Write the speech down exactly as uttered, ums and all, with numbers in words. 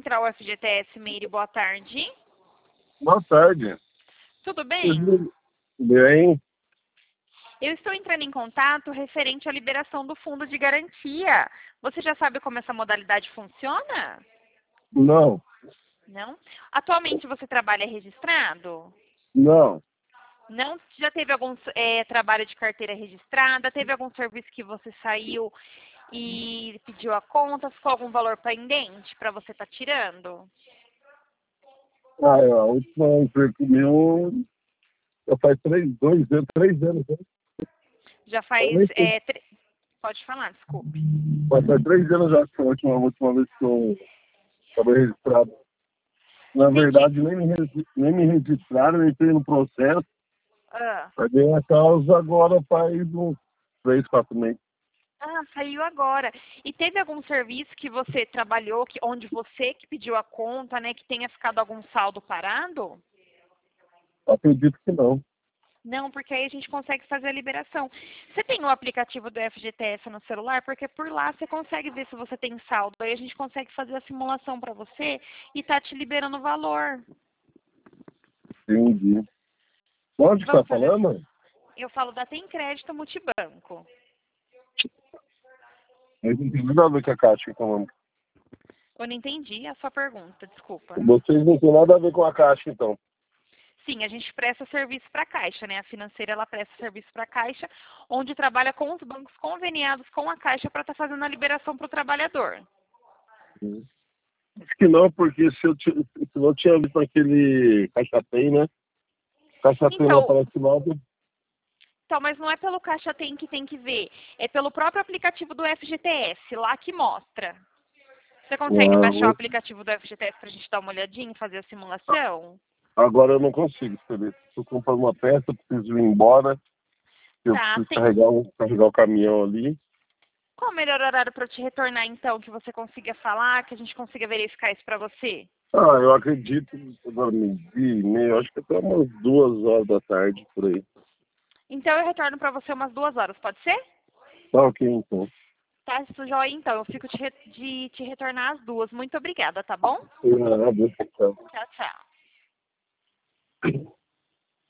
Central F G T S, Meire, boa tarde. Boa tarde. Tudo bem? Bem, Eu estou entrando em contato referente à liberação do fundo de garantia. Você já sabe como essa modalidade funciona? não, Não? Atualmente você trabalha registrado? não. Não? Já teve algum é, trabalho de carteira registrada? Teve algum serviço que você saiu e pediu a conta? Ficou algum valor pendente para você estar tirando? Ah, a última emprego meu, já faz três, dois anos, três anos, né? Já Eu faz... nem sei. É, tre- Pode falar, desculpe. Mas faz três anos já que foi a última, a última vez que eu estava registrado. Na Entendi. verdade, nem me, regi- nem me registraram, eu entrei no processo, Ah. paguei a causa agora faz uns três, quatro meses. Ah, saiu agora. E teve algum serviço que você trabalhou, que, onde você que pediu a conta, né, que tenha ficado algum saldo parado? Acredito que não. Não, porque aí a gente consegue fazer a liberação. Você tem o aplicativo do F G T S no celular? Porque por lá você consegue ver se você tem saldo. Aí a gente consegue fazer a simulação para você e tá te liberando o valor. Entendi. Onde que tá Vamos fazer assim. falando? Eu falo da Tem Crédito Multibanco. Mas não tem nada a ver com a Caixa Econômica. Eu não entendi a sua pergunta, desculpa. Vocês não têm nada a ver com a Caixa, então. Sim, a gente presta serviço para a Caixa, né? A financeira ela presta serviço para a Caixa, onde trabalha com os bancos conveniados com a Caixa para estar fazendo a liberação para o trabalhador. Acho que não, porque se eu, ti- se eu tinha visto aquele Caixa Tem, né? Caixa Tem não Então, aparece logo. então, mas não é pelo Caixa Tem que tem que ver, é pelo próprio aplicativo do F G T S, lá que mostra. Você consegue baixar o Não, aplicativo do F G T S para a gente dar uma olhadinha e fazer a simulação? agora eu não consigo escolher. Se eu comprar uma peça, eu preciso ir embora. Eu Tá, preciso tem. carregar, o- carregar o caminhão ali. Qual o melhor horário para eu te retornar, então, que você consiga falar, que a gente consiga verificar isso para você? Ah, eu acredito, agora meio-dia e meio, acho que até umas duas horas da tarde, por aí. Então eu retorno para você umas duas horas, pode ser? Tá ok, então. Tá, isso joia, então. Eu fico te re- de te retornar às duas. Muito obrigada, tá bom? Eu agradeço, tchau. Tchau, tchau.